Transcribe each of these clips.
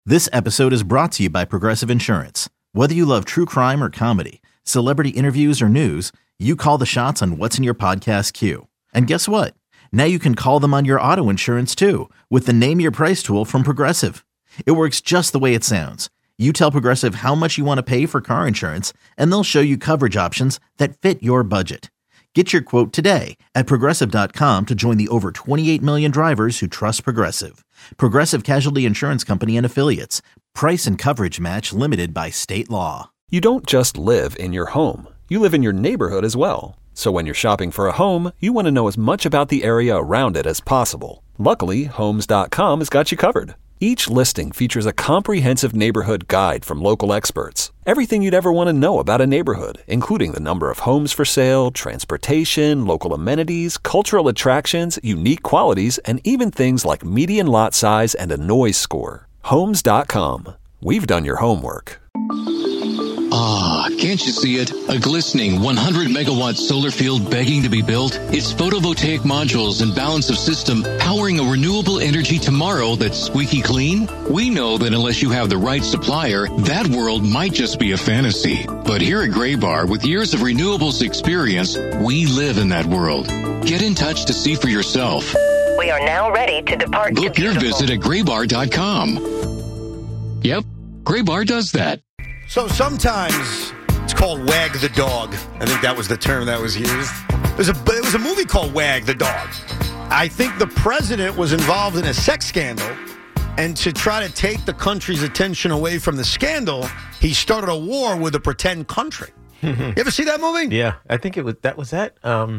This episode is brought to you by Progressive Insurance. Whether you love true crime or comedy, celebrity interviews or news, you call the shots on what's in your podcast queue. And guess what? Now you can call them on your auto insurance too with the Name Your Price tool from Progressive. It works just the way it sounds. You tell Progressive how much you want to pay for car insurance, and they'll show you coverage options that fit your budget. Get your quote today at Progressive.com to join the over 28 million drivers who trust Progressive. Progressive Casualty Insurance Company and Affiliates. Price and coverage match limited by state law. You don't just live in your home. You live in your neighborhood as well. So when you're shopping for a home, you want to know as much about the area around it as possible. Luckily, Homes.com has got you covered. Each listing features a comprehensive neighborhood guide from local experts. Everything you'd ever want to know about a neighborhood, including the number of homes for sale, transportation, local amenities, cultural attractions, unique qualities, and even things like median lot size and a noise score. Homes.com. We've done your homework. Ah, can't you see it? A glistening 100-megawatt solar field begging to be built? It's photovoltaic modules and balance of system powering a renewable energy tomorrow that's squeaky clean? We know that unless you have the right supplier, that world might just be a fantasy. But here at Graybar, with years of renewables experience, we live in that world. Get in touch to see for yourself. We are now ready to depart. Book your visit at graybar.com. Yep, Graybar does that. So sometimes it's called Wag the Dog. I think that was the term that was used. It was a movie called Wag the Dog. I think the president was involved in a sex scandal, and to try to take the country's attention away from the scandal, he started a war with a pretend country. You ever see that movie? Yeah, I think it was that.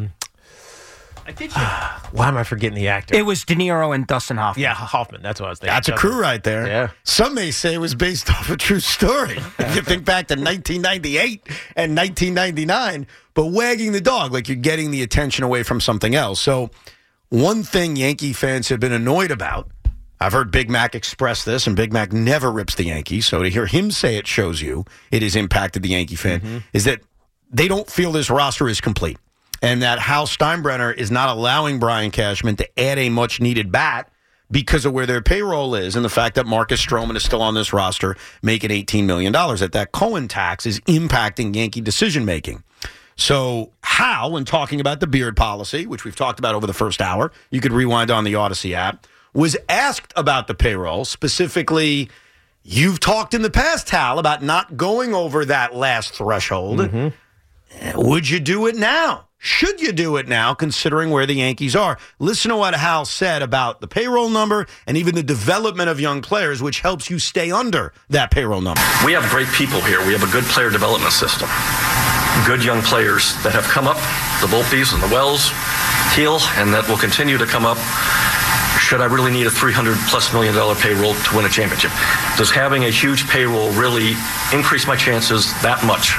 Why am I forgetting the actor? It was De Niro and Dustin Hoffman. Yeah, Hoffman. That's what I was thinking. That's a crew right there. Yeah. Some may say it was based off a true story. If you think back to 1998 and 1999, but wagging the dog, like you're getting the attention away from something else. So one thing Yankee fans have been annoyed about, I've heard Big Mac express this, and Big Mac never rips the Yankees, so to hear him say it shows you it has impacted the Yankee fan, is that they don't feel this roster is complete. And that Hal Steinbrenner is not allowing Brian Cashman to add a much-needed bat because of where their payroll is and the fact that Marcus Stroman is still on this roster making $18 million. That Cohen tax is impacting Yankee decision-making. So Hal, when talking about the beard policy, which we've talked about over the first hour, you could rewind on the Odyssey app, was asked about the payroll. Specifically, you've talked in the past, Hal, about not going over that last threshold. Would you do it now? Should you do it now, considering where the Yankees are? Listen to what Hal said about the payroll number and even the development of young players, which helps you stay under that payroll number. We have great people here. We have a good player development system. Good young players that have come up, the Volpes and the Wells, Heel, and that will continue to come up. Should I really need a $300+ million payroll to win a championship? Does having a huge payroll really increase my chances that much?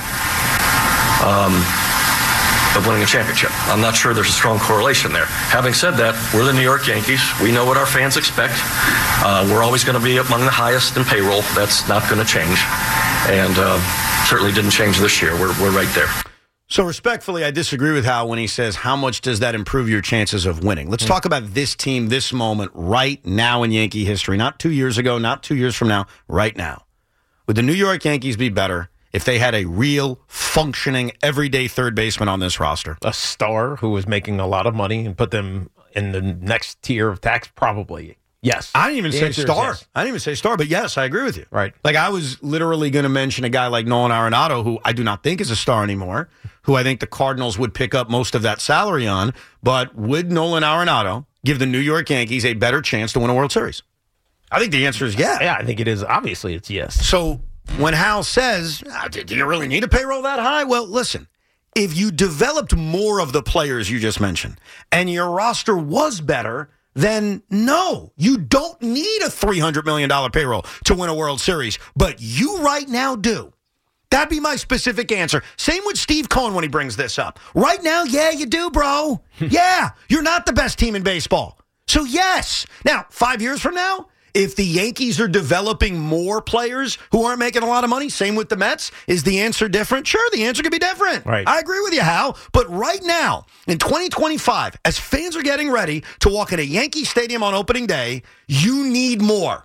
Of winning a championship. I'm not sure there's a strong correlation there. Having said that, we're the New York Yankees. We know what our fans expect. We're always going to be among the highest in payroll. That's not going to change. And certainly didn't change this year. We're right there. So respectfully, I disagree with Hal when he says, how much does that improve your chances of winning? Let's talk about this team, this moment, right now in Yankee history. Not 2 years ago, not 2 years from now, right now. Would the New York Yankees be better if they had a real, functioning, everyday third baseman on this roster? A star who was making a lot of money and put them in the next tier of tax? Probably. Yes. I didn't even say star. Yes. I didn't even say star, but yes, I agree with you. Right. Like, I was literally going to mention a guy like Nolan Arenado, who I do not think is a star anymore, who I think the Cardinals would pick up most of that salary on. But would Nolan Arenado give the New York Yankees a better chance to win a World Series? I think the answer is yeah. Yeah, I think it is. Obviously, it's yes. So when Hal says, do you really need a payroll that high? Well, listen, if you developed more of the players you just mentioned and your roster was better, then no, you don't need a $300 million payroll to win a World Series. But you right now do. That'd be my specific answer. Same with Steve Cohen when he brings this up. Right now, yeah, you do, bro. Yeah, you're not the best team in baseball. So yes. Now, 5 years from now, if the Yankees are developing more players who aren't making a lot of money, same with the Mets, is the answer different? Sure, the answer could be different. Right. I agree with you, Hal. But right now, in 2025, as fans are getting ready to walk into Yankee Stadium on opening day, you need more.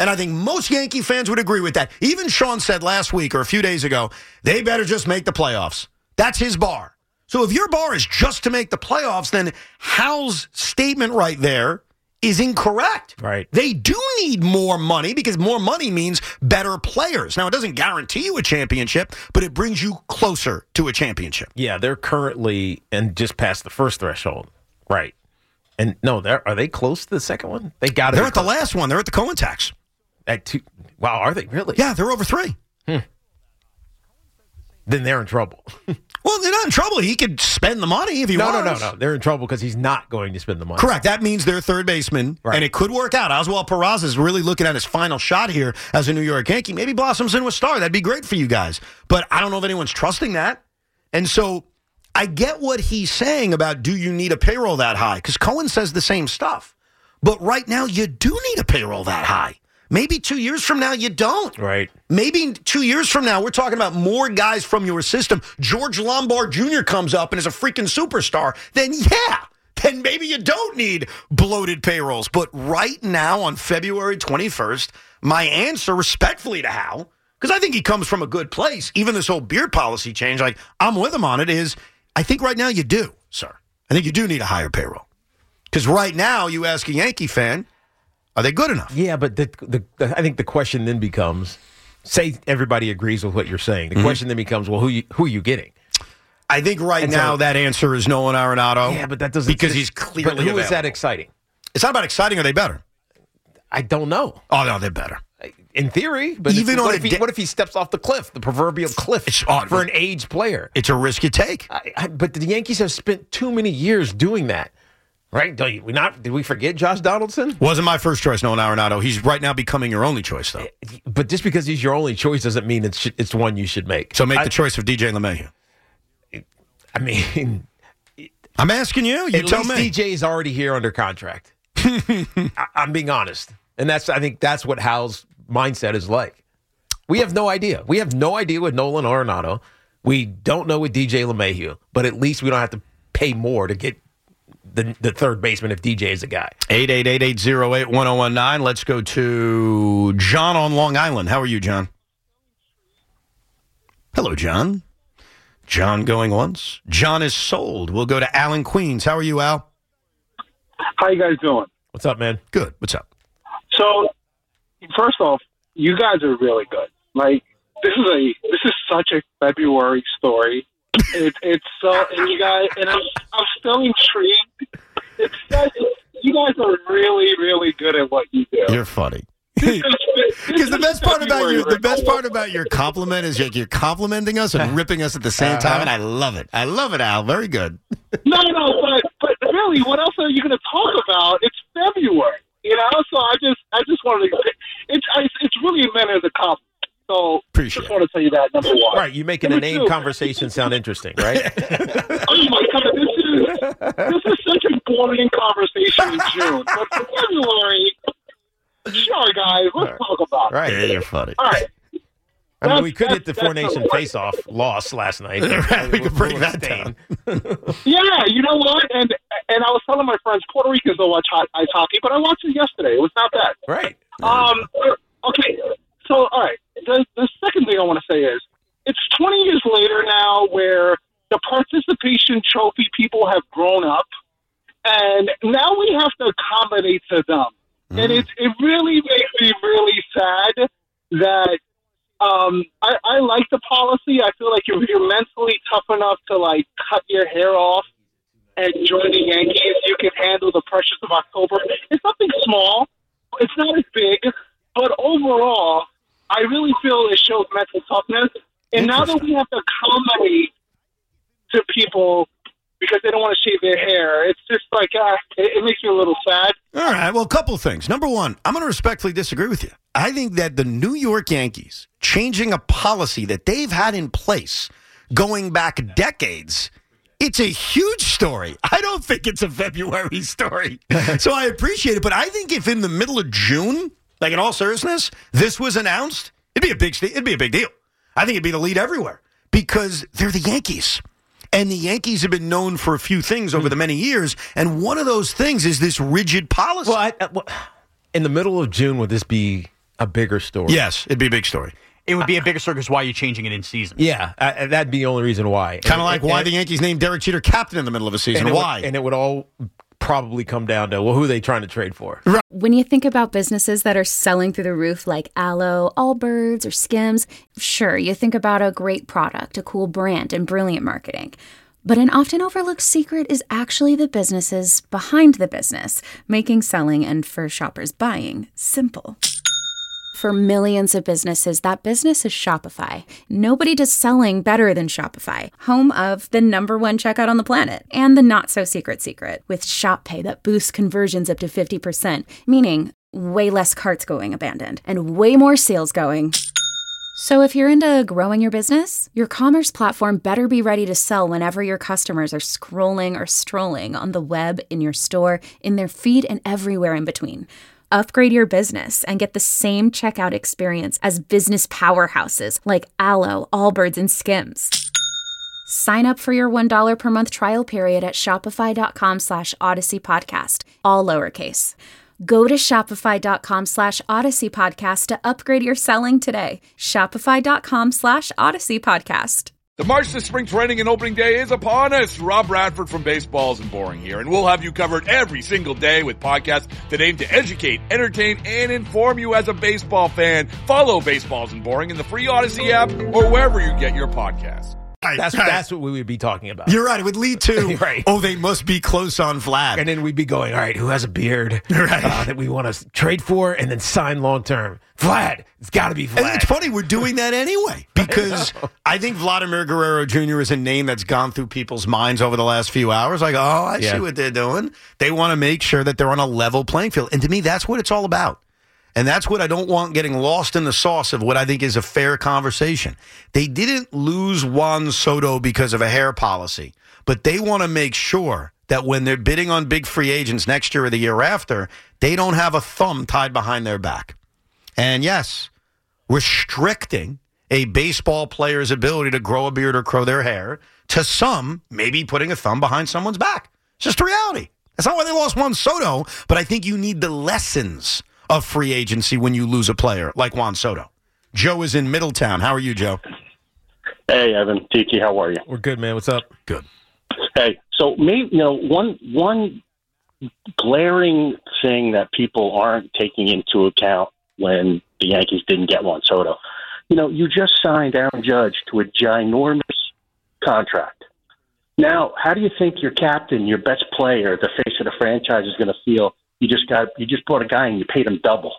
And I think most Yankee fans would agree with that. Even Sean said last week or a few days ago, they better just make the playoffs. That's his bar. So if your bar is just to make the playoffs, then Hal's statement right there is incorrect. Right. They do need more money because more money means better players. Now, it doesn't guarantee you a championship, but it brings you closer to a championship. Yeah, they're currently and just past the first threshold. Right. And no, are they close to the second one? They're at the last one. They're at the Cohen tax. At 2. Wow, are they really? Yeah, they're over 3. Then they're in trouble. Well, they're not in trouble. He could spend the money if he wants. No. They're in trouble because he's not going to spend the money. Correct. That means they're third baseman, and it could work out. Oswald Peraza is really looking at his final shot here as a New York Yankee. Maybe blossoms into a star. That'd be great for you guys. But I don't know if anyone's trusting that. And so I get what he's saying about do you need a payroll that high? Because Cohen says the same stuff. But right now, you do need a payroll that high. Maybe 2 years from now, you don't. Right. Maybe 2 years from now, we're talking about more guys from your system. George Lombard Jr. comes up and is a freaking superstar. Then, then maybe you don't need bloated payrolls. But right now, on February 21st, my answer respectfully to Hal, because I think he comes from a good place, even this whole beard policy change, like I'm with him on it, is I think right now you do, sir. I think you do need a higher payroll. Because right now, you ask a Yankee fan, are they good enough? Yeah, but I think the question then becomes, say everybody agrees with what you're saying. The question then becomes, well, who are you getting? I think now that answer is Nolan Arenado. Yeah, but that doesn't... Because he's clearly But who available. is that exciting? It's not about exciting. Are they better? I don't know. Oh, no, they're better. In theory, but Even what if he steps off the cliff, the proverbial cliff, for an aged player? It's a risk you take. But the Yankees have spent too many years doing that. Right? Did we forget Josh Donaldson? Wasn't my first choice, Nolan Arenado. He's right now becoming your only choice, though. But just because he's your only choice doesn't mean it's one you should make. So make the choice of DJ LeMahieu. I mean... I'm asking you. You tell me. DJ is already here under contract. I'm being honest. And I think that's what Hal's mindset is like. We have no idea. We have no idea with Nolan Arenado. We don't know with DJ LeMahieu. But at least we don't have to pay more to get the third baseman if DJ is a guy. 888-808-1019. Let's go to John on Long Island. How are you, John? Hello, John. John going once. John is sold. We'll go to Al in Queens. How are you, Al? How you guys doing? What's up, man? Good. What's up? So, first off, you guys are really good. Like, this is such a February story. It's so, and you guys, and I'm still intrigued. You guys are really, really good at what you do. You're funny. Because the best part about your compliment is you're complimenting us and ripping us at the same time, and I love it. I love it, Al. Very good. No, but really, what else are you going to talk about? It's February, So I just wanted to. It's really meant as a compliment. So appreciate. Just want to tell you that, number one. Right, you making a name conversation sound interesting, right? Oh my God, this is such a boring conversation in June. But for February, sure, guys, let's talk about it. Right, yeah, you're funny. All right. I mean, we could hit the Four Nation face-off loss last night. We could bring that down. Yeah, you know what? And I was telling my friends, Puerto Ricans don't watch ice hockey, but I watched it yesterday. It was not bad. Right. Okay. So, all right. The second thing I want to say is, it's 20 years later now where the participation trophy people have grown up, and now we have to accommodate to them. And it really makes me really sad that I like the policy. I feel like if you're mentally tough enough to, like, cut your hair off and join the Yankees, you can handle the pressures of October. It's something small. It's not as big. But overall, I really feel it shows mental toughness. And now that we have to accommodate to people because they don't want to shave their hair, it's just like, it makes me a little sad. All right, well, a couple of things. Number one, I'm going to respectfully disagree with you. I think that the New York Yankees changing a policy that they've had in place going back decades, it's a huge story. I don't think it's a February story. So I appreciate it. But I think if in the middle of June, like in all seriousness, this was announced, it'd be a big deal. I think it'd be the lead everywhere because they're the Yankees. And the Yankees have been known for a few things over the many years. And one of those things is this rigid policy. Well, in the middle of June, would this be A bigger story. Yes, it'd be a big story. It would be a bigger story because why are you changing it in season? Yeah, that'd be the only reason why. Kind of like why the Yankees named Derek Jeter captain in the middle of a season. Why? And it would all probably come down to, well, who are they trying to trade for? Right. When you think about businesses that are selling through the roof like Aloe, Allbirds, or Skims, sure, you think about a great product, a cool brand, and brilliant marketing. But an often overlooked secret is actually the businesses behind the business, making selling and for shoppers buying simple. For millions of businesses, that business is Shopify. Nobody does selling better than Shopify, home of the #1 checkout on the planet and the not-so-secret secret with Shop Pay that boosts conversions up to 50%, meaning way less carts going abandoned and way more sales going. So if you're into growing your business, your commerce platform better be ready to sell whenever your customers are scrolling or strolling on the web, in your store, in their feed, and everywhere in between. Upgrade your business and get the same checkout experience as business powerhouses like Aloe, Allbirds, and Skims. Sign up for your $1 per month trial period at shopify.com/Odyssey Podcast, all lowercase. Go to shopify.com/Odyssey Podcast to upgrade your selling today. Shopify.com/Odyssey Podcast. The march to spring training and opening day is upon us. Rob Bradford from Baseballs and Boring here, and we'll have you covered every single day with podcasts that aim to educate, entertain, and inform you as a baseball fan. Follow Baseballs and Boring in the free Odyssey app or wherever you get your podcasts. That's what we would be talking about. You're right. It would lead to, right. Oh, they must be close on Vlad. And then we'd be going, all right, who has a beard right. That we want to trade for and then sign long-term? Vlad. It's got to be Vlad. And it's funny, we're doing that anyway because I think Vladimir Guerrero Jr. is a name that's gone through people's minds over the last few hours. Like, oh, I see what they're doing. They want to make sure that they're on a level playing field. And to me, that's what it's all about. And that's what I don't want getting lost in the sauce of what I think is a fair conversation. They didn't lose Juan Soto because of a hair policy, but they want to make sure that when they're bidding on big free agents next year or the year after, they don't have a thumb tied behind their back. And yes, restricting a baseball player's ability to grow a beard or grow their hair to some, maybe putting a thumb behind someone's back. It's just a reality. That's not why they lost Juan Soto, but I think you need the lessons of free agency when you lose a player like Juan Soto. Joe is in Middletown. How are you, Joe? Hey, Evan. Tiki, how are you? We're good, man. What's up? Good. Hey, so maybe one glaring thing that people aren't taking into account when the Yankees didn't get Juan Soto. You just signed Aaron Judge to a ginormous contract. Now, how do you think your captain, your best player, the face of the franchise is going to feel? You just brought a guy and you paid him double.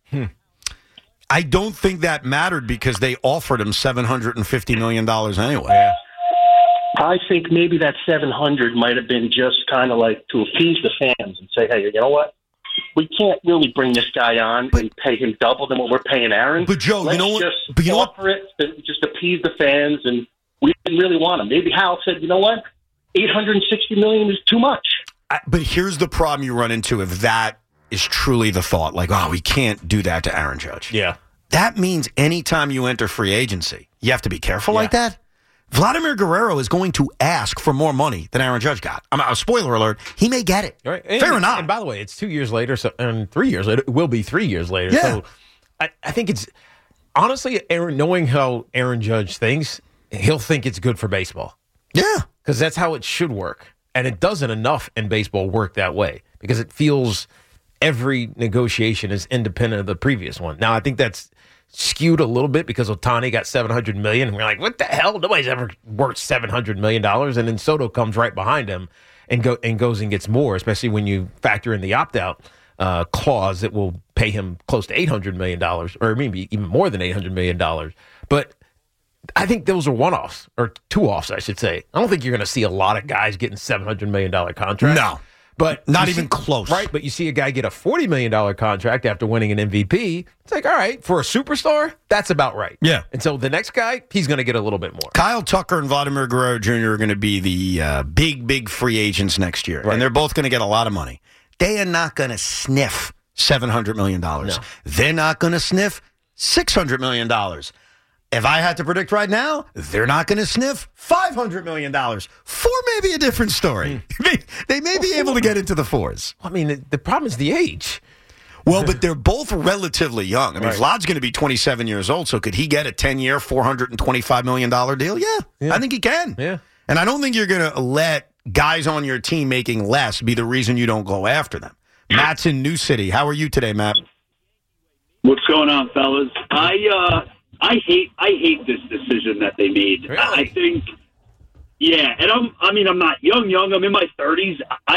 I don't think that mattered because they offered him $750 million anyway. Yeah. I think maybe that $700 might have been just kind of like to appease the fans and say, hey, you know what? We can't really bring this guy on and pay him double than what we're paying Aaron. But Joe, Let's offer it to just appease the fans, and we didn't really want him. Maybe Hal said, you know what? $860 million is too much. But here's the problem you run into if that is truly the thought. Like, oh, we can't do that to Aaron Judge. Yeah. That means anytime you enter free agency, you have to be careful like that. Vladimir Guerrero is going to ask for more money than Aaron Judge got. A spoiler alert, he may get it. Right. Fair enough. And by the way, it's 2 years later, and 3 years later. It will be 3 years later. Yeah. So I think it's, honestly, knowing how Aaron Judge thinks, he'll think it's good for baseball. Yeah. Because that's how it should work. And it doesn't enough in baseball work that way because it feels every negotiation is independent of the previous one. Now, I think that's skewed a little bit because Ohtani got $700 million, and we're like, what the hell? Nobody's ever worth $700 million. And then Soto comes right behind him and goes and gets more, especially when you factor in the opt-out clause that will pay him close to $800 million, or maybe even more than $800 million. But I think those are one-offs, or two-offs, I should say. I don't think you're going to see a lot of guys getting $700 million contracts. No. But not even close. Right, but you see a guy get a $40 million contract after winning an MVP. It's like, all right, for a superstar, that's about right. Yeah. And so the next guy, he's going to get a little bit more. Kyle Tucker and Vladimir Guerrero Jr. are going to be the big free agents next year. Right. And they're both going to get a lot of money. They are not going to sniff $700 million. No. They're not going to sniff $600 million. If I had to predict right now, they're not going to sniff $500 million. Four may be a different story. They may be able to get into the fours. I mean, the problem is the age. Well, but they're both relatively young. I mean, Right. Vlad's going to be 27 years old, so could he get a 10-year, $425 million deal? Yeah, I think he can. Yeah. And I don't think you're going to let guys on your team making less be the reason you don't go after them. Matt's in New City. How are you today, Matt? What's going on, fellas? I hate this decision that they made. Really? I think, yeah, and I'm not young. I'm in my 30s.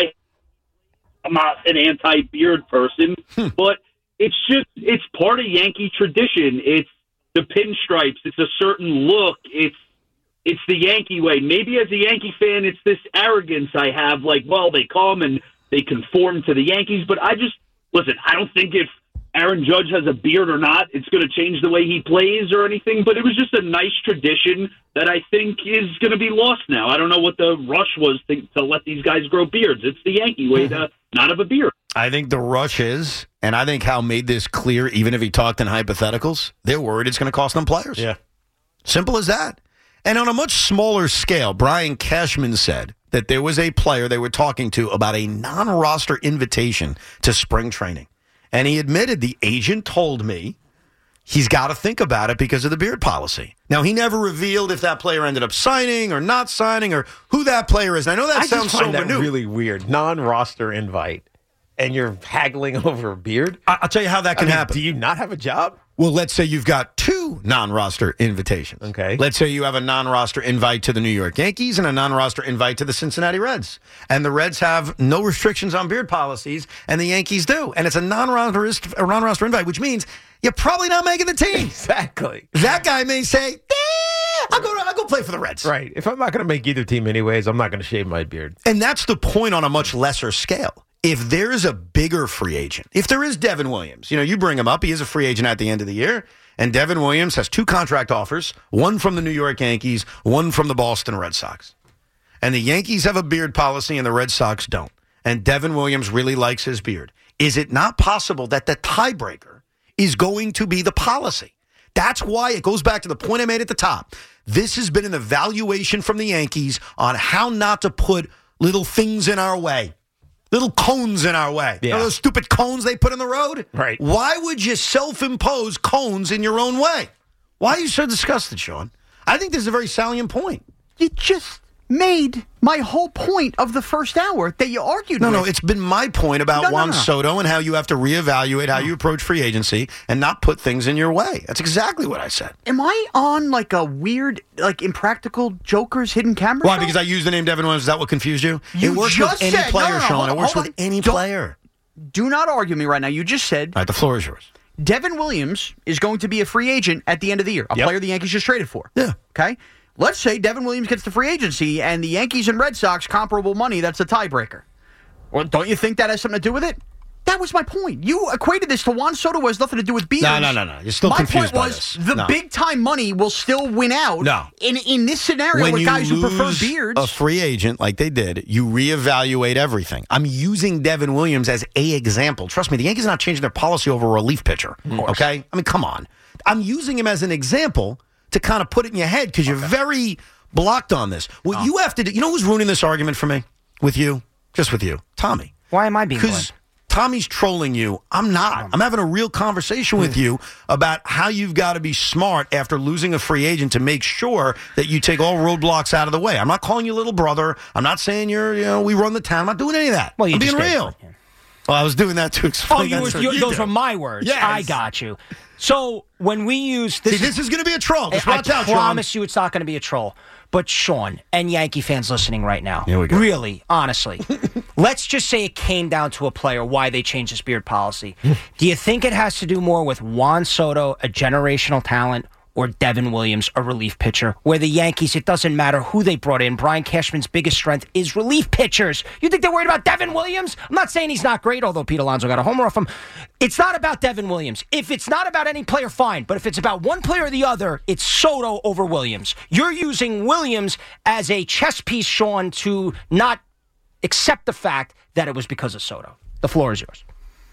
I'm not an anti-beard person, but it's part of Yankee tradition. It's the pinstripes. It's a certain look. It's the Yankee way. Maybe as a Yankee fan, it's this arrogance I have, like, well, they come and they conform to the Yankees, but I don't think if Aaron Judge has a beard or not, it's going to change the way he plays or anything, but it was just a nice tradition that I think is going to be lost now. I don't know what the rush was to let these guys grow beards. It's the Yankee way to not have a beard. I think the rush is, and I think Hal made this clear, even if he talked in hypotheticals, they're worried it's going to cost them players. Yeah. Simple as that. And on a much smaller scale, Brian Cashman said that there was a player they were talking to about a non-roster invitation to spring training. And he admitted the agent told me he's got to think about it because of the beard policy. Now, he never revealed if that player ended up signing or not signing or who that player is. And I know that I sounds just find so that minute. really weird. Non-roster invite, and you're haggling over a beard? I'll tell you how that can happen. Do you not have a job? Well, let's say you've got two non-roster invitations. Okay. Let's say you have a non-roster invite to the New York Yankees and a non-roster invite to the Cincinnati Reds. And the Reds have no restrictions on beard policies, and the Yankees do. And it's a non-roster invite, which means you're probably not making the team. Exactly. That guy may say, I'll go play for the Reds. Right. If I'm not going to make either team anyways, I'm not going to shave my beard. And that's the point on a much lesser scale. If there's a bigger free agent, if there is Devin Williams, you bring him up. He is a free agent at the end of the year. And Devin Williams has two contract offers, one from the New York Yankees, one from the Boston Red Sox. And the Yankees have a beard policy and the Red Sox don't. And Devin Williams really likes his beard. Is it not possible that the tiebreaker is going to be the policy? That's why it goes back to the point I made at the top. This has been an evaluation from the Yankees on how not to put little things in our way. Little cones in our way. Yeah. You know those stupid cones they put in the road? Right. Why would you self-impose cones in your own way? Why are you so disgusted, Sean? I think this is a very salient point. You just made my whole point of the first hour that you argued with. No, it's been my point about No. Juan Soto and how you have to reevaluate how you approach free agency and not put things in your way. That's exactly what I said. Am I on like a weird, like Impractical Joker's hidden camera Why? show? Because I used the name Devin Williams. Is that what confused you? You It works just with any said- player, no, Sean. It works hold with on. any Don't- player. Do not argue me right now. You just said All right, the floor is yours. Devin Williams is going to be a free agent at the end of the year, a player the Yankees just traded for. Yeah. Okay? Let's say Devin Williams gets the free agency and the Yankees and Red Sox comparable money, that's a tiebreaker. Well, don't you think that has something to do with it? That was my point. You equated this to Juan Soto, who has nothing to do with beers. No. You're still confused by this. My point was the big-time money will still win out No. in this scenario When with you guys who prefer lose beards. a free agent like they did, you reevaluate everything. I'm using Devin Williams as a example. Trust me, the Yankees are not changing their policy over a relief pitcher. Okay? I mean, come on. I'm using him as an example to kind of put it in your head because you're very blocked on this. What you have to do, you know who's ruining this argument for me? With you? Just with you. Tommy. Why am I being Because Tommy's trolling you. I'm not. I'm having a real conversation with you about how you've got to be smart after losing a free agent to make sure that you take all roadblocks out of the way. I'm not calling you little brother. I'm not saying we run the town. I'm not doing any of that. Well, you I'm being just did. real. Well, I was doing that to explain. Those were my words. Yes. I got you. So when we use this, this is going to be a troll. Just watch I out, Sean. promise you, it's not going to be a troll. But Sean and Yankee fans listening right now, Here we go. really, honestly, let's just say it came down to a player why they changed this beard policy. Do you think it has to do more with Juan Soto, a generational talent, or Devin Williams, a relief pitcher, where the Yankees, it doesn't matter who they brought in. Brian Cashman's biggest strength is relief pitchers. You think they're worried about Devin Williams? I'm not saying he's not great, although Pete Alonso got a homer off him. It's not about Devin Williams. If it's not about any player, fine. But if it's about one player or the other, it's Soto over Williams. You're using Williams as a chess piece, Sean, to not accept the fact that it was because of Soto. The floor is yours.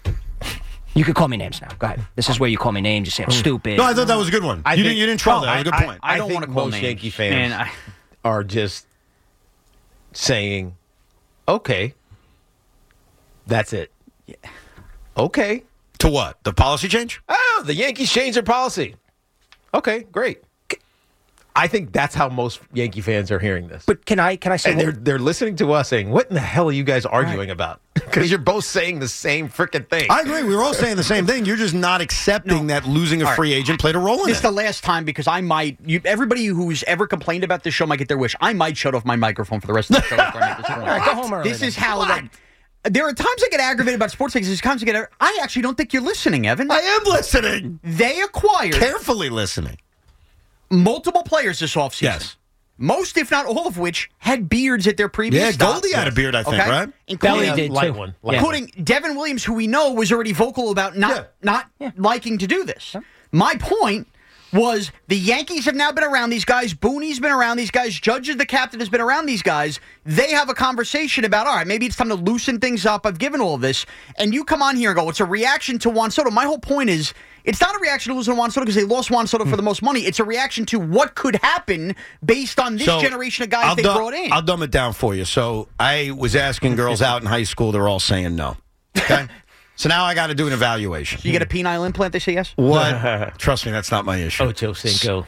You can call me names now. Go ahead. This is where you call me names. You say I'm stupid. No, I thought that was a good one. You didn't troll that. That was a good point. I don't think wanna call most names. Yankee fans are just saying, okay, that's it. Yeah. Okay. To what? The policy change? Oh, the Yankees changed their policy. Okay, great. I think that's how most Yankee fans are hearing this. But can I say and they're listening to us saying, "What in the hell are you guys arguing about?" Because you're both saying the same freaking thing. I agree. We were all saying the same thing. You're just not accepting that losing a free agent played a role in This it. is the last time because I might. Everybody who's ever complained about this show might get their wish. I might shut off my microphone for the rest of the show after I make this point. All right, go home early. This is how. There are times I get aggravated about sports things. There's times I get. I actually don't think you're listening, Evan. I am listening. They acquired Carefully listening. multiple players this offseason. Yes. Most, if not all of which, had beards at their previous stops. Goldie had a beard, I think, right? Belly did light too. one. Including Devin Williams, who we know was already vocal about not liking to do this. My point was the Yankees have now been around these guys. Booney's been around these guys. Judge, the captain, has been around these guys. They have a conversation about, all right, maybe it's time to loosen things up. I've given all this. And you come on here and go, it's a reaction to Juan Soto. My whole point is, it's not a reaction to losing Juan Soto because they lost Juan Soto for the most money. It's a reaction to what could happen based on this generation of guys they brought in. I'll dumb it down for you. So I was asking girls out in high school. They're all saying no. Okay? So now I got to do an evaluation. You get a penile implant, they say yes? What? Trust me, that's not my issue. Ocho Cinco.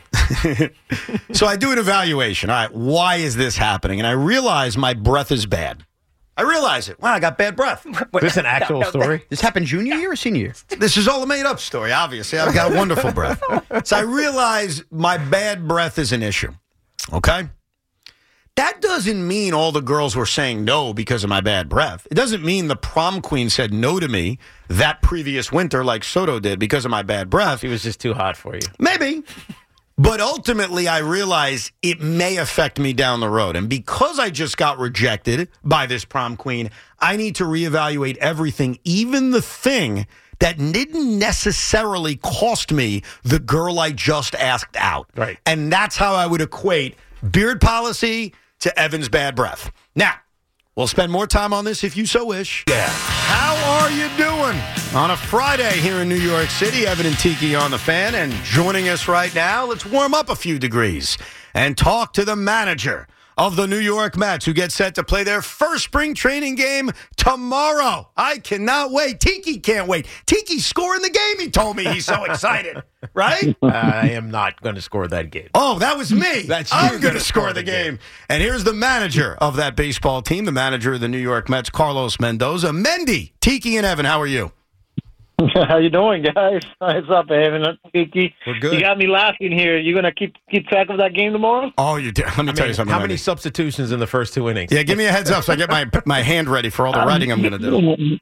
So I do an evaluation. All right, why is this happening? And I realize my breath is bad. I realize it. Wow, I got bad breath. Is this an actual story? This happened junior year or senior year? This is all a made-up story, obviously. I've got a wonderful breath. So I realize my bad breath is an issue. Okay? That doesn't mean all the girls were saying no because of my bad breath. It doesn't mean the prom queen said no to me that previous winter like Soto did because of my bad breath. He was just too hot for you. Maybe. But ultimately, I realize it may affect me down the road. And because I just got rejected by this prom queen, I need to reevaluate everything, even the thing that didn't necessarily cost me the girl I just asked out. Right. And that's how I would equate beard policy to Evan's bad breath. Now, we'll spend more time on this if you so wish. Yeah. How are you doing? On a Friday here in New York City, Evan and Tiki on the Fan. And joining us right now, let's warm up a few degrees and talk to the manager of the New York Mets, who get set to play their first spring training game tomorrow. I cannot wait. Tiki can't wait. Tiki's scoring the game, he told me. He's so excited. Right? I am not going to score that game. Oh, that was me. That's I'm going to score the game. And here's the manager of that baseball team, the manager of the New York Mets, Carlos Mendoza. Mendy, Tiki, and Evan, how are you? How you doing, guys? What's up, Evan? Tiki? We're good. You got me laughing here. You gonna keep track of that game tomorrow? Oh, you did. Let me tell you something. How many substitutions in the first 2 innings? Yeah, give me a heads up so I get my hand ready for all the writing I'm going to do.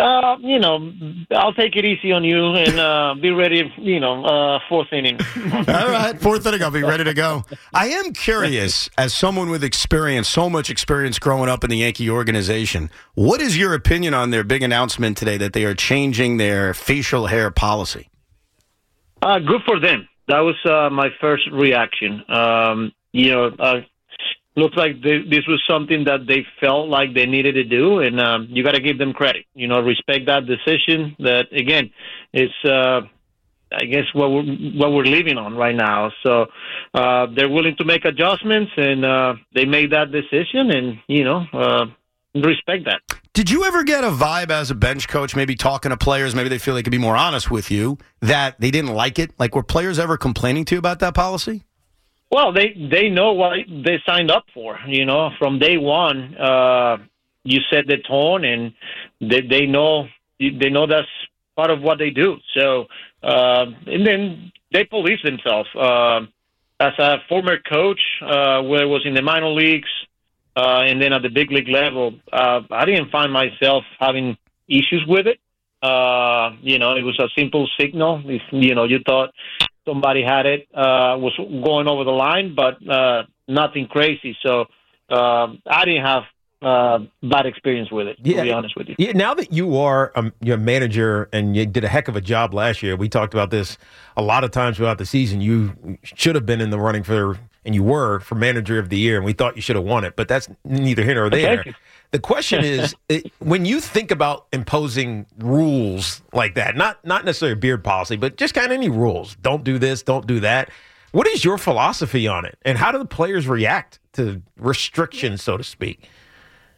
I'll take it easy on you and be ready, fourth inning. All right, fourth inning, I'll be ready to go. I am curious, as someone with experience, so much experience growing up in the Yankee organization, what is your opinion on their big announcement today that they are changing their facial hair policy? Good for them. That was my first reaction. Looks like this was something that they felt like they needed to do, and you got to give them credit. Respect that decision. That again, it's I guess what we're living on right now. So they're willing to make adjustments, and they made that decision, and respect that. Did you ever get a vibe as a bench coach, maybe talking to players, maybe they feel they could be more honest with you, that they didn't like it? Like, were players ever complaining to you about that policy? Well, they know what they signed up for. From day one, you set the tone, and they know that's part of what they do. So, and then they police themselves. As a former coach, where I was in the minor leagues, and then at the big league level, I didn't find myself having issues with it. It was a simple signal. If you thought somebody had it, was going over the line, but nothing crazy. So I didn't have bad experience with it, to be honest with you. Yeah, now that you are your manager and you did a heck of a job last year, we talked about this a lot of times throughout the season. You should have been in the running for manager of the year, and we thought you should have won it, but that's neither here nor there. The question is, when you think about imposing rules like that, not necessarily a beard policy, but just kind of any rules, don't do this, don't do that, what is your philosophy on it? And how do the players react to restrictions, so to speak?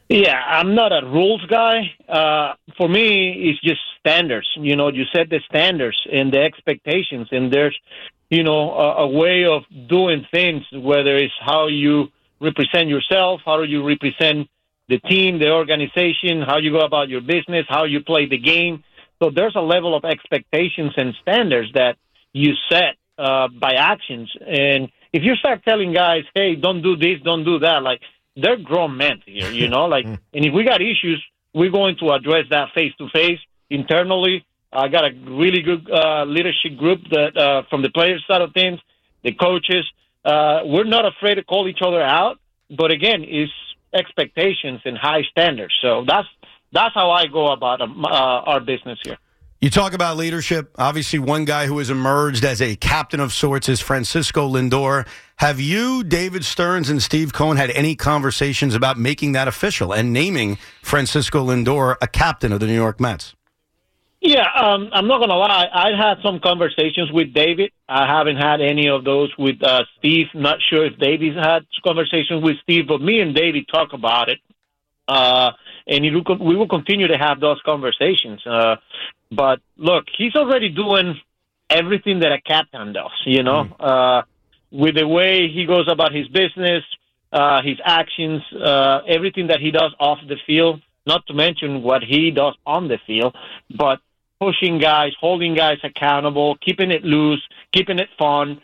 Yeah, I'm not a rules guy. For me, it's just standards. You know, you set the standards and the expectations, and there's, a way of doing things, whether it's how you represent yourself, how you represent the team, the organization, how you go about your business, how you play the game. So there's a level of expectations and standards that you set by actions. And if you start telling guys, hey, don't do this, don't do that, like, they're grown men here, and if we got issues, we're going to address that face-to-face internally. I got a really good leadership group that from the players side of things, the coaches. We're not afraid to call each other out, but again, it's expectations and high standards. So that's how I go about our business here. You talk about leadership. Obviously, one guy who has emerged as a captain of sorts is Francisco Lindor. Have you, David Stearns, and Steve Cohen had any conversations about making that official and naming Francisco Lindor a captain of the New York Mets? Yeah, I'm not going to lie. I had some conversations with David. I haven't had any of those with Steve. Not sure if David's had conversations with Steve, but me and David talk about it. And we will continue to have those conversations. But look, he's already doing everything that a captain does, with the way he goes about his business, his actions, everything that he does off the field, not to mention what he does on the field, but pushing guys, holding guys accountable, keeping it loose, keeping it fun.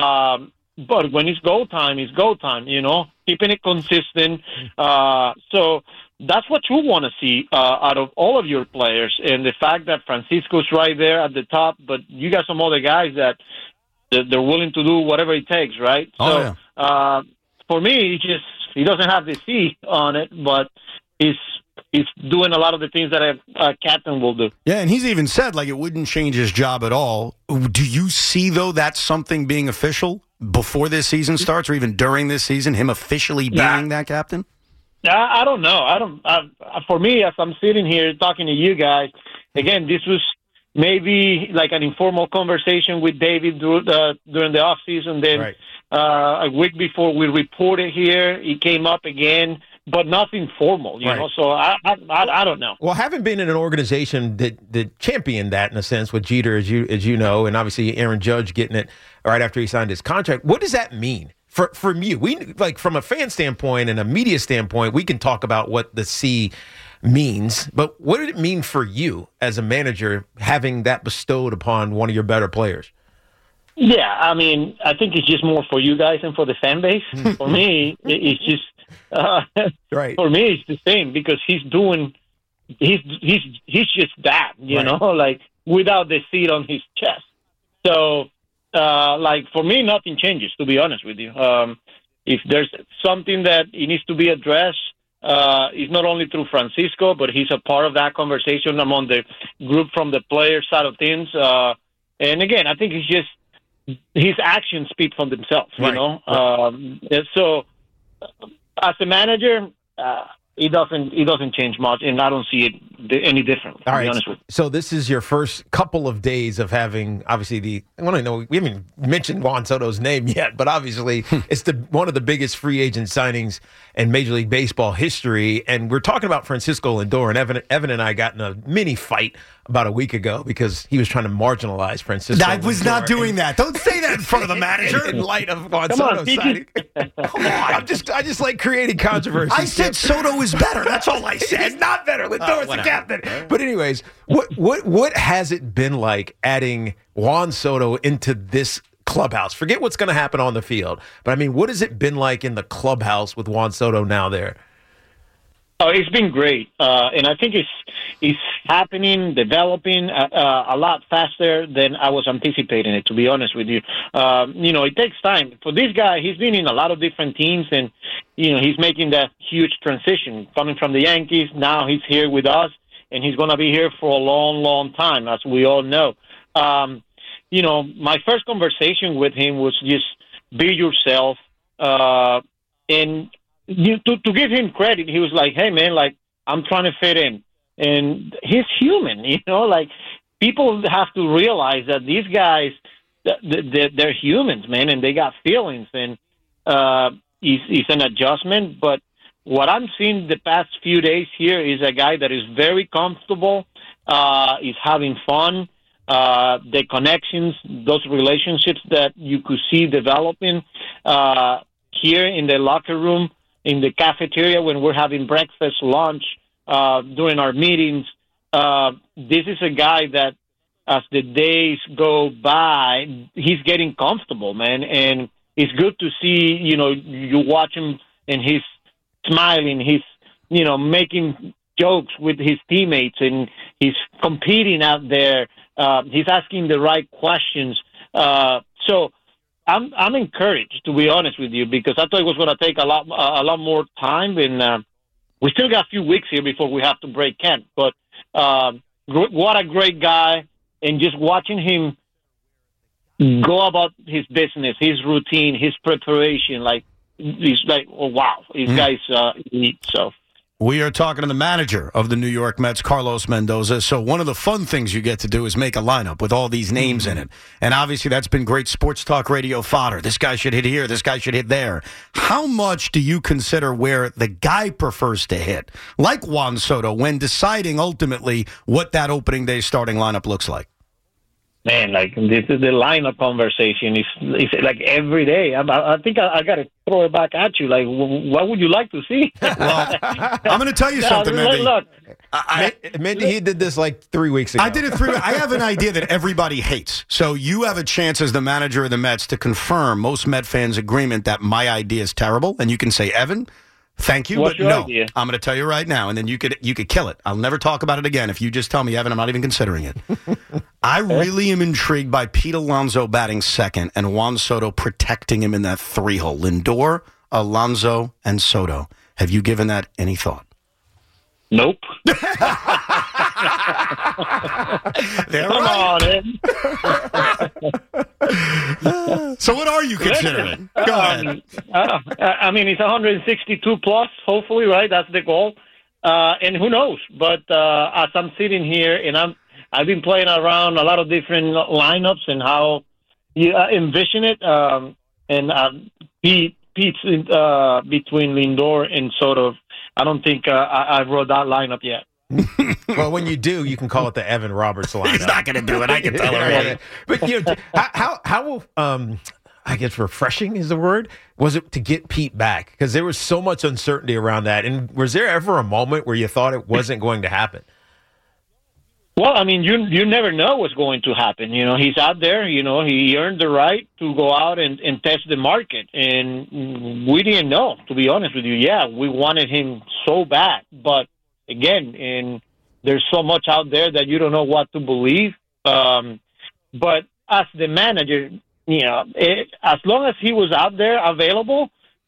But when it's go time, keeping it consistent. So that's what you want to see out of all of your players. And the fact that Francisco's right there at the top, but you got some other guys that they're willing to do whatever it takes, right? For me, he doesn't have the C on it, but he's doing a lot of the things that a captain will do. Yeah, and he's even said, it wouldn't change his job at all. Do you see, though, that's something being official before this season starts or even during this season, him officially being that captain? I don't know. For me, as I'm sitting here talking to you guys, again, this was maybe like an informal conversation with David during the off season. Then a week before we reported here, it came up again, but nothing formal, you know. So I don't know. Well, having been in an organization that championed that in a sense with Jeter, as you know, and obviously Aaron Judge getting it right after he signed his contract, what does that mean? From you, from a fan standpoint and a media standpoint, we can talk about what the C means, but what did it mean for you as a manager having that bestowed upon one of your better players? Yeah, I mean, I think it's just more for you guys and for the fan base. For me, it's just right. For me, it's the same because he's just that, you know, like without the seat on his chest. So. For me, nothing changes, to be honest with you. If there's something that it needs to be addressed, it's not only through Francisco, but he's a part of that conversation among the group from the player side of things. And again, I think it's just his actions speak for themselves, you know? So as a manager, it doesn't change much, and I don't see it any different, to be honest with you. So this is your first couple of days of having, obviously, I want to know, we haven't mentioned Juan Soto's name yet, but obviously it's one of the biggest free agent signings in Major League Baseball history, and we're talking about Francisco Lindor, and Evan and I got in a mini fight about a week ago because he was trying to marginalize Francisco I was not doing that. Don't say that in front of the manager. In light of Juan Soto signing. Come on. I just like creating controversy. I said Soto is better. That's all I said. He's not better. Lindor's the captain. But anyways, what has it been like adding Juan Soto into this clubhouse? Forget what's going to happen on the field. But, I mean, what has it been like in the clubhouse with Juan Soto now there? Oh, it's been great. And I think it's happening, developing a lot faster than I was anticipating it, to be honest with you. It takes time. For this guy, he's been in a lot of different teams, and, he's making that huge transition. Coming from the Yankees, now he's here with us, and he's going to be here for a long, long time, as we all know. My first conversation with him was just be yourself. And to give him credit, he was like, hey, man, I'm trying to fit in. And he's human, people have to realize that these guys, they're humans, man, and they got feelings. And it's an adjustment, but what I'm seeing the past few days here is a guy that is very comfortable, is having fun. The connections, those relationships that you could see developing here in the locker room, in the cafeteria when we're having breakfast, lunch, during our meetings. This is a guy that, as the days go by, he's getting comfortable, man. And it's good to see, you watch him and he's smiling, he's, making jokes with his teammates, and he's competing out there. He's asking the right questions. So I'm encouraged, to be honest with you, because I thought it was going to take a lot more time, and we still got a few weeks here before we have to break camp. But what a great guy, and just watching him go about his business, his routine, his preparation, he's like, oh wow, these guys elite. So. We are talking to the manager of the New York Mets, Carlos Mendoza. So one of the fun things you get to do is make a lineup with all these names in it. And obviously that's been great sports talk radio fodder. This guy should hit here. This guy should hit there. How much do you consider where the guy prefers to hit, like Juan Soto, when deciding ultimately what that opening day starting lineup looks like? Man, this is the lineup conversation. It's like every day. I think I got to throw it back at you. Like, what would you like to see? Well, I'm going to tell you something, Mendy. Look, Mendy, he did this 3 weeks ago. I did it 3 weeks. I have an idea that everybody hates. So you have a chance as the manager of the Mets to confirm most Met fans' agreement that my idea is terrible, and you can say, Evan, thank you, What's but your no. idea? I'm going to tell you right now, and then you could kill it. I'll never talk about it again if you just tell me, Evan, I'm not even considering it. I really am intrigued by Pete Alonso batting second and Juan Soto protecting him in that 3-hole. Lindor, Alonso, and Soto. Have you given that any thought? Nope. Come on, Ed. So what are you considering? Go ahead. I mean, it's 162 plus, hopefully, right? That's the goal. And who knows? But as I'm sitting here, and I've been playing around a lot of different lineups and how you envision it. And Pete's between Lindor and Soto. I don't think I wrote that lineup yet. Well, when you do, you can call it the Evan Roberts lineup. He's not going to do it. I can tell already. But how I guess refreshing is the word, was it to get Pete back? Because there was so much uncertainty around that. And was there ever a moment where you thought it wasn't going to happen? Well, I mean, you never know what's going to happen. He's out there. He earned the right to go out and test the market. And we didn't know, to be honest with you. Yeah, we wanted him so bad. But, again, there's so much out there that you don't know what to believe. But as the manager, as long as he was out there available,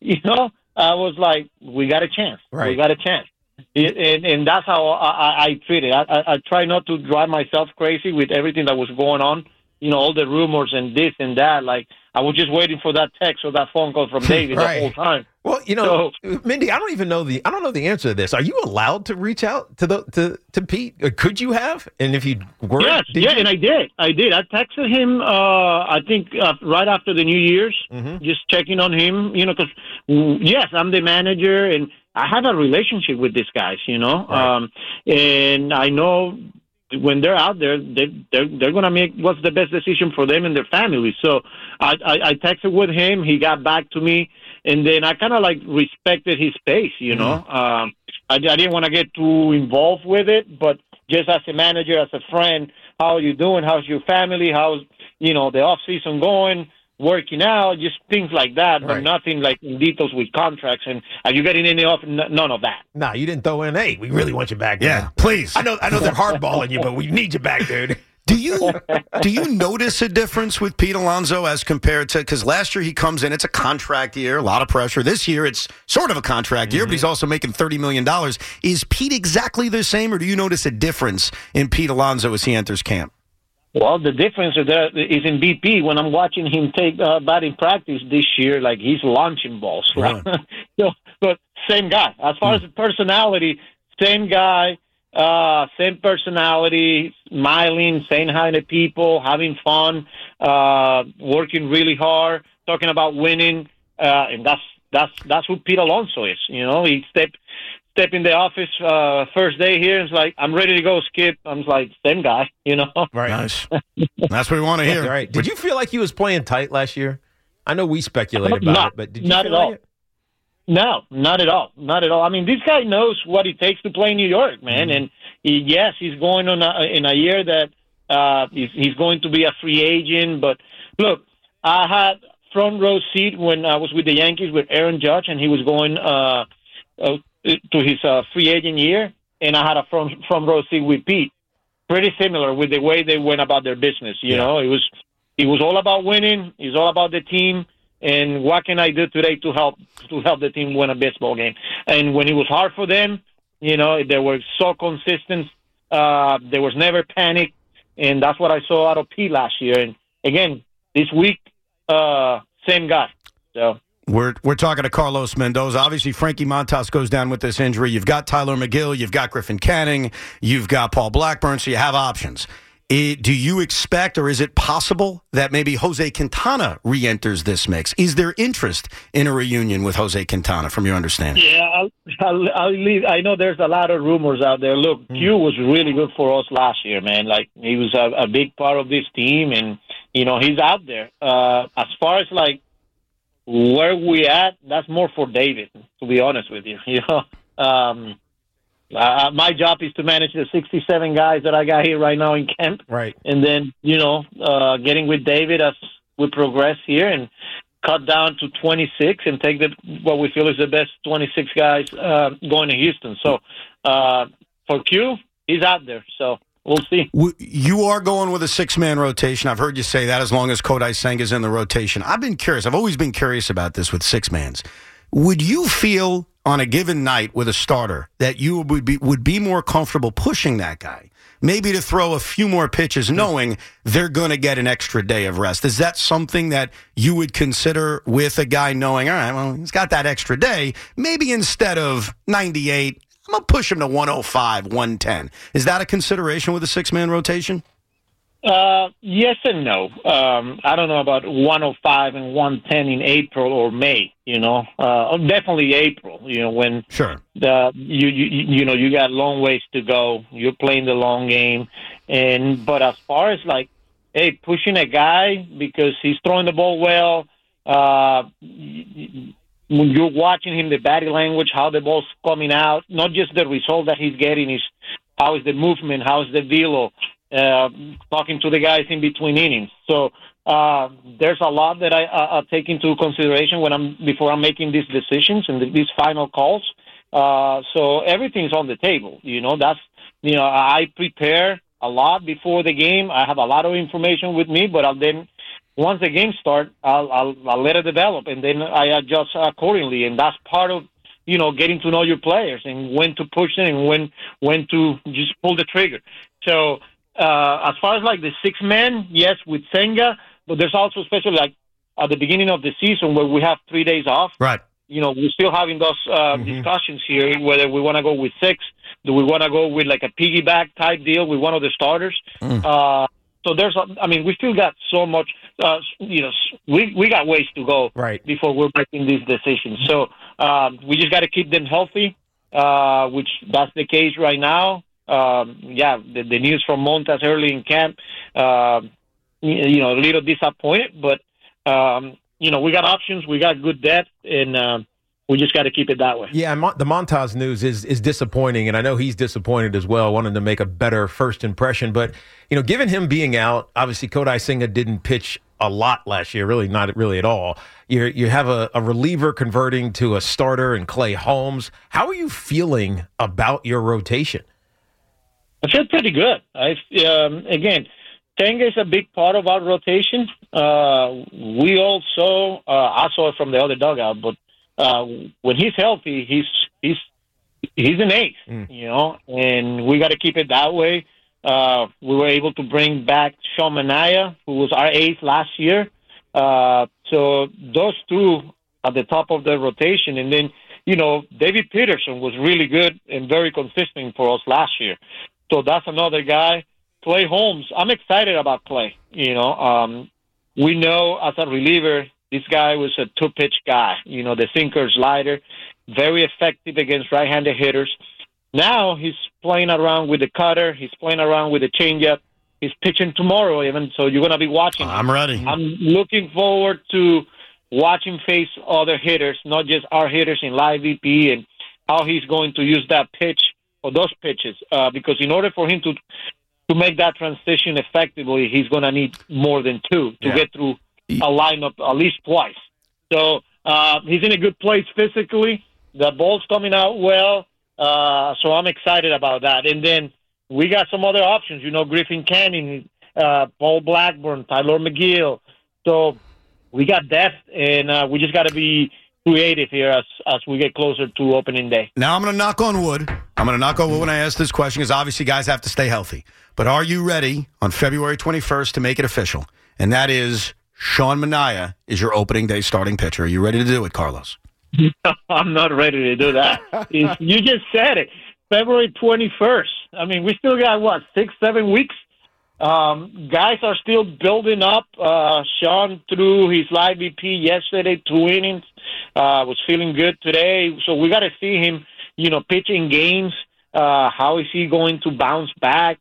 I was like, we got a chance. Right. We got a chance. And that's how I treat it. I try not to drive myself crazy with everything that was going on, all the rumors and this and that. Like, I was just waiting for that text or that phone call from David the whole time. Well, Mendy, I don't know the answer to this. Are you allowed to reach out to Pete? Or could you have? And if you were, yes, and I did. I texted him. I think right after the New Year's, just checking on him. Because yes, I'm the manager, and I have a relationship with these guys. Right. And I know when they're out there, they're going to make what's the best decision for them and their family. So I texted with him. He got back to me. And then I kind of respected his pace, I didn't want to get too involved with it, but just as a manager, as a friend, how are you doing? How's your family? How's, the off season going? Working out, just things like that, but nothing in details with contracts. And are you getting any off? None of that. No, you didn't throw in, hey, we really want you back. Yeah, please. I know they're hardballing you, but we need you back, dude. Do you notice a difference with Pete Alonso as compared to, because last year he comes in, it's a contract year, a lot of pressure. This year it's sort of a contract year, but he's also making $30 million. Is Pete exactly the same, or do you notice a difference in Pete Alonso as he enters camp? Well, the difference is in BP. When I'm watching him take batting practice this year, he's launching balls. Right? But same guy. As far as the personality, same guy. Same personality, smiling, saying hi to people, having fun, working really hard, talking about winning, and that's who Pete Alonso is. You know, he step in the office first day here and it's like, I'm ready to go, Skip. I'm like, same guy, you know. Right. Nice. That's what we want to hear. Right. Did you feel like he was playing tight last year? I know we speculated about it, but did you not feel at like all. it? No, not at all. Not at all. I mean, this guy knows what it takes to play in New York, man. And he's going on in a year that he's going to be a free agent. But look, I had front row seat when I was with the Yankees with Aaron Judge, and he was going to his free agent year, and I had a front row seat with Pete. Pretty similar with the way they went about their business. You know, it was all about winning. It's all about the team. And what can I do today to help the team win a baseball game? And when it was hard for them, you know, they were so consistent. There was never panic, and that's what I saw out of Pete last year. And again, this week, same guy. So we're talking to Carlos Mendoza. Obviously, Frankie Montas goes down with this injury. You've got Tyler McGill, you've got Griffin Canning, you've got Paul Blackburn, so you have options. Do you expect, or is it possible that maybe Jose Quintana re-enters this mix? Is there interest in a reunion with Jose Quintana, from your understanding? Yeah, I'll leave. I know there's a lot of rumors out there. Look, Q was really good for us last year, man. Like, he was a big part of this team, and, you know, he's out there. As far as, like, where we at, that's more for David, to be honest with you. You know, my job is to manage the 67 guys that I got here right now in camp. Right. And then, you know, getting with David as we progress here and cut down to 26 and take what we feel is the best 26 guys going to Houston. So for Q, he's out there. So we'll see. You are going with a six-man rotation. I've heard you say that as long as Kodai Senga's in the rotation. I've been curious. I've always been curious about this with six-mans. Would you feel on a given night with a starter that you would be more comfortable pushing that guy, maybe to throw a few more pitches knowing they're going to get an extra day of rest? Is that something that you would consider with a guy knowing, all right, well, he's got that extra day, maybe instead of 98, I'm going to push him to 105, 110. Is that a consideration with a six-man rotation? Yes and no. I don't know about 105 and 110 in April or May, you know. Definitely April, you know, when sure you know, you got long ways to go. You're playing the long game. But as far as like, hey, pushing a guy because he's throwing the ball well, when you're watching him, the body language, how the ball's coming out, not just the result that he's getting, is how is the movement, how is the velo, talking to the guys in between innings. So there's a lot that I take into consideration before I'm making these decisions and these final calls. So everything's on the table. You know, I prepare a lot before the game. I have a lot of information with me, but then once the game starts, I'll let it develop, and then I adjust accordingly. And that's part of, you know, getting to know your players and when to push them and when to just pull the trigger. So as far as like the six-man, yes, with Senga, but there's also especially like at the beginning of the season where we have 3 days off. Right. You know, we're still having those discussions here, whether we want to go with six, do we want to go with like a piggyback type deal with one of the starters. So we still got so much, you know, we got ways to go before we're making these decisions. So we just got to keep them healthy, which that's the case right now. The news from Montas early in camp, you know, a little disappointed, but, you know, we got options, we got good depth, and we just got to keep it that way. Yeah, the Montas news is disappointing, and I know he's disappointed as well, wanting to make a better first impression. But, you know, given him being out, obviously Kodai Senga didn't pitch a lot last year, really not really at all. You have a reliever converting to a starter in Clay Holmes. How are you feeling about your rotation? I feel pretty good. Again, Senga is a big part of our rotation. We also, I saw it from the other dugout, but when he's healthy, he's an ace, you know, and we got to keep it that way. We were able to bring back Sean Manaea, who was our ace last year. So those two at the top of the rotation, and then, you know, David Peterson was really good and very consistent for us last year. So that's another guy. Clay Holmes, I'm excited about Clay. You know, we know as a reliever, This guy was a two-pitch guy. The sinker, slider, very effective against right-handed hitters. Now he's playing around with the cutter. He's playing around with the changeup. He's pitching tomorrow even, so you're going to be watching. I'm ready. I'm looking forward to watching face other hitters, not just our hitters in live VP, and how he's going to use that pitch or those pitches. Because in order for him to make that transition effectively, he's going to need more than two to get through a lineup at least twice. So he's in a good place physically. The ball's coming out well. So I'm excited about that. And then we got some other options, Griffin Canning, Paul Blackburn, Tyler McGill. So we got depth, and we just got to be creative here as we get closer to opening day. Now I'm going to knock on wood. When I ask this question, because obviously guys have to stay healthy. But are you ready on February 21st to make it official? And that is Sean Manaea is your opening day starting pitcher. Are you ready to do it, Carlos? I'm not ready to do that. You just said it. February 21st. I mean, we still got, 6-7 weeks? Guys are still building up. Sean threw his live VP yesterday, 2 innings. Was feeling good today. So we got to see him, pitching games. How is he going to bounce back?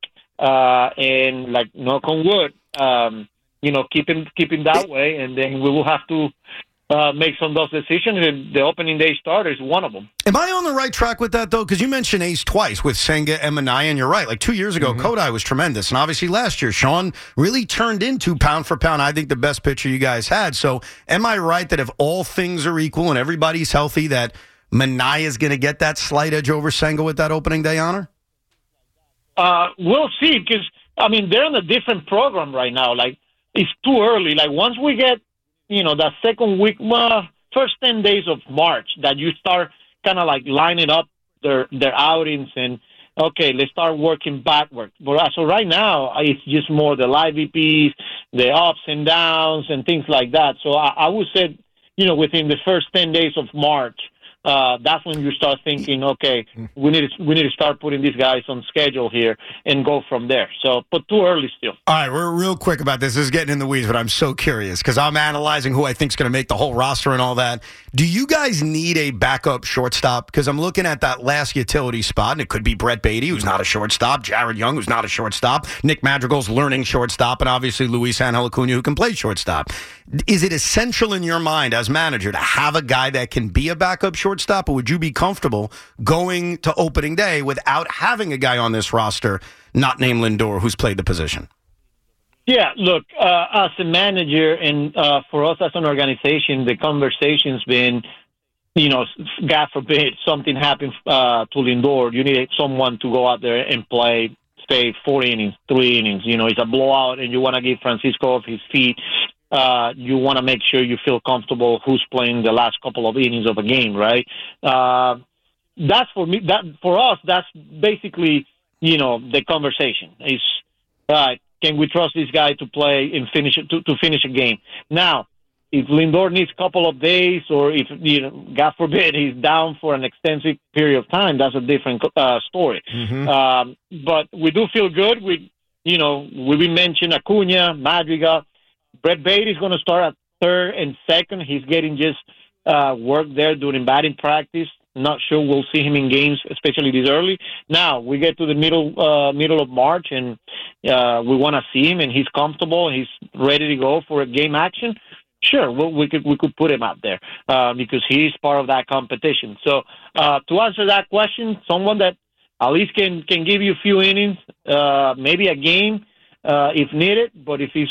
And knock on wood, keep him that way. And then we will have to make some of those decisions, and the opening day starter is one of them. Am I on the right track with that, though? Because you mentioned ace twice with Senga and Manaea, and you're right. 2 years ago, Kodai was tremendous, and obviously last year, Sean really turned into, pound for pound, I think the best pitcher you guys had. So am I right that if all things are equal and everybody's healthy, that Manaea is going to get that slight edge over Senga with that opening day honor? We'll see, because, they're in a different program right now. It's too early. Once we get that second week, first 10 days of March, that you start kind of lining up their outings and, okay, let's start working backward. But so right now, it's just more the live VPs, the ups and downs and things like that. So I would say, within the first 10 days of March, that's when you start thinking, okay, we need to start putting these guys on schedule here and go from there. So, but too early still. All right, we're real quick about this. This is getting in the weeds, but I'm so curious because I'm analyzing who I think is going to make the whole roster and all that. Do you guys need a backup shortstop? Because I'm looking at that last utility spot, and it could be Brett Beatty, who's not a shortstop, Jared Young, who's not a shortstop, Nick Madrigal's learning shortstop, and obviously Luis Angel Acuna, who can play shortstop. Is it essential in your mind as manager to have a guy that can be a backup shortstop, or would you be comfortable going to opening day without having a guy on this roster not named Lindor who's played the position? Yeah, look, as a manager and for us as an organization, the conversation's been, God forbid, something happens to Lindor. You need someone to go out there and play, say, 4 innings, 3 innings. It's a blowout, and you want to give Francisco off his feet. You want to make sure you feel comfortable who's playing the last couple of innings of a game, right? That's for me. That for us, that's basically, the conversation. Is can we trust this guy to play and finish to finish a game? Now, if Lindor needs a couple of days, or if God forbid, he's down for an extensive period of time, that's a different story. But we do feel good. We mentioned Acuna, Madrigal. Brett Beatty is going to start at third and second. He's getting just work there during batting practice. Not sure we'll see him in games, especially this early. Now we get to the middle of March, and we want to see him, and he's comfortable, and he's ready to go for a game action. Sure, we could put him out there because he's part of that competition. So to answer that question, someone that at least can give you a few innings, maybe a game if needed. But if he's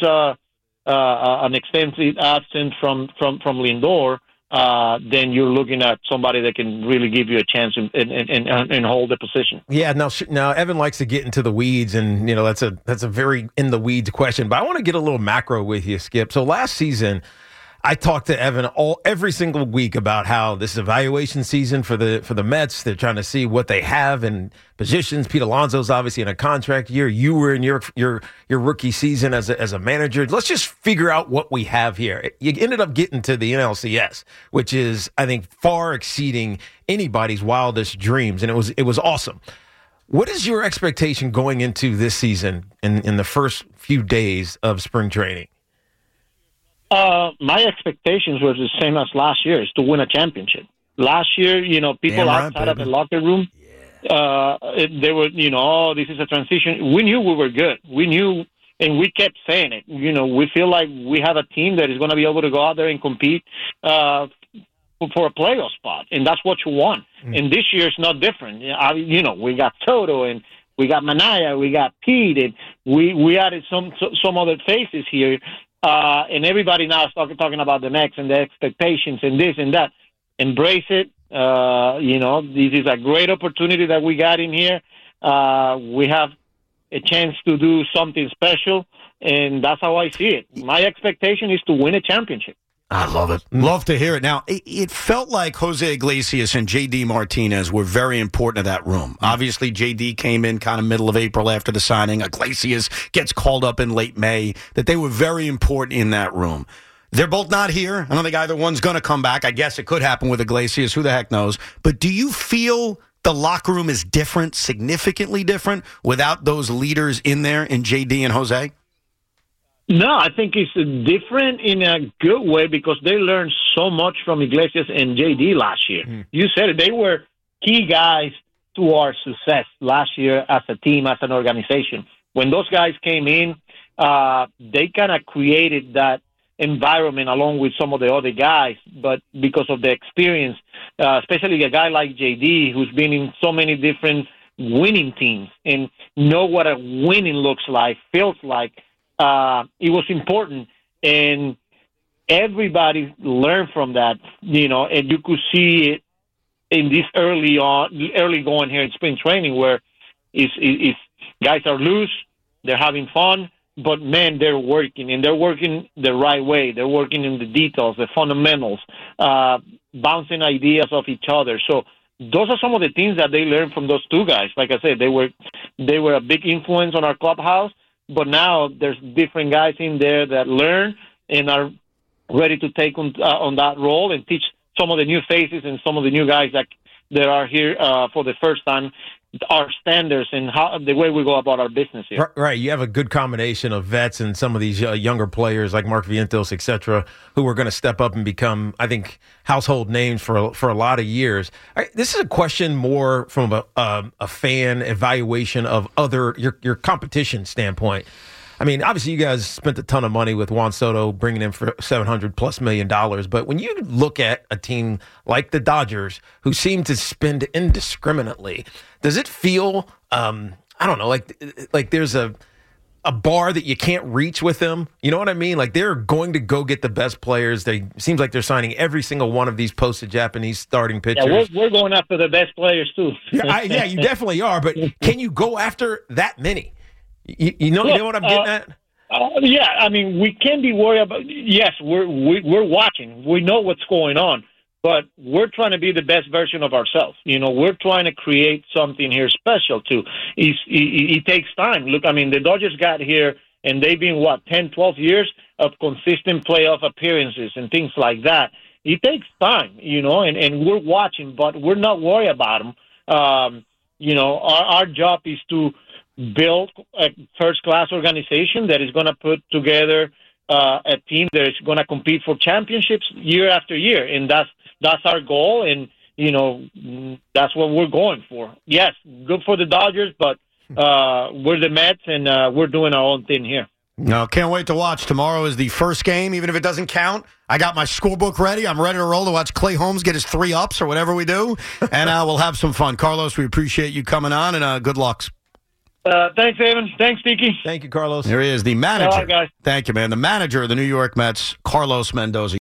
an extensive absence from Lindor, then you're looking at somebody that can really give you a chance and hold the position. Yeah, now Evan likes to get into the weeds, and that's a very in the weeds question. But I want to get a little macro with you, Skip. So last season, I talked to Evan every single week about how this is evaluation season for the Mets. They're trying to see what they have in positions. Pete Alonso's obviously in a contract year. You were in your rookie season as a manager. Let's just figure out what we have here. You ended up getting to the NLCS, which is, I think, far exceeding anybody's wildest dreams, and it was awesome. What is your expectation going into this season in the first few days of spring training? My expectations were the same as last year, is to win a championship. Last year, people outside of the locker room, they were, this is a transition. We knew we were good. We knew, and we kept saying it. We feel like we have a team that is going to be able to go out there and compete for a playoff spot, and that's what you want. And this year is not different. We got Soto, and we got Manaya, we got Pete, and we added some other faces here. And everybody now is talking about the next and the expectations and this and that. Embrace it. This is a great opportunity that we got in here. We have a chance to do something special, and that's how I see it. My expectation is to win a championship. I love it. Love to hear it. Now, it felt like Jose Iglesias and J.D. Martinez were very important to that room. Obviously, J.D. came in kind of middle of April after the signing. Iglesias gets called up in late May. That they were very important in that room. They're both not here. I don't think either one's going to come back. I guess it could happen with Iglesias. Who the heck knows? But do you feel the locker room is different, significantly different, without those leaders in there in J.D. and Jose? No, I think it's different in a good way because they learned so much from Iglesias and JD last year. You said it. They were key guys to our success last year as a team, as an organization. When those guys came in, they kind of created that environment along with some of the other guys, but because of the experience, especially a guy like JD who's been in so many different winning teams and know what a winning looks like, feels like, it was important, and everybody learned from that, and you could see it in this early going here in spring training where it's guys are loose, they're having fun, but man, they're working, and they're working the right way. They're working in the details, the fundamentals, bouncing ideas off each other. So those are some of the things that they learned from those two guys. Like I said, they were a big influence on our clubhouse. But now there's different guys in there that learn and are ready to take on that role and teach some of the new faces and some of the new guys that are here for the first time our standards and how the way we go about our business here. Right. You have a good combination of vets and some of these younger players like Mark Vientos, et cetera, who are going to step up and become, I think, household names for a lot of years. This is a question more from a fan evaluation of your competition standpoint. I mean, obviously, you guys spent a ton of money with Juan Soto, bringing in for $700+ million. But when you look at a team like the Dodgers, who seem to spend indiscriminately, does it feel, I don't know, like there's a bar that you can't reach with them? You know what I mean? Like they're going to go get the best players. Seems like they're signing every single one of these posted Japanese starting pitchers. Yeah, we're going after the best players too. Yeah, you definitely are. But can you go after that many? You know what I'm getting at? Yeah, I mean, we can't be worried about. Yes, we're watching. We know what's going on, but we're trying to be the best version of ourselves. We're trying to create something here special too. It takes time. Look, I mean, the Dodgers got here, and they've been 10, 12 years of consistent playoff appearances and things like that. It takes time, and we're watching, but we're not worried about them. Our job is to build a first-class organization that is going to put together a team that is going to compete for championships year after year, and that's our goal, and that's what we're going for. Yes, good for the Dodgers, but we're the Mets, and we're doing our own thing here. No, can't wait to watch. Tomorrow is the first game, even if it doesn't count. I got my scorebook ready. I'm ready to roll to watch Clay Holmes get his 3 ups or whatever we do, and we'll have some fun. Carlos, we appreciate you coming on, and good luck. Thanks, Evan. Thanks, Tiki. Thank you, Carlos. There he is, the manager. All right, guys. Thank you, man. The manager of the New York Mets, Carlos Mendoza.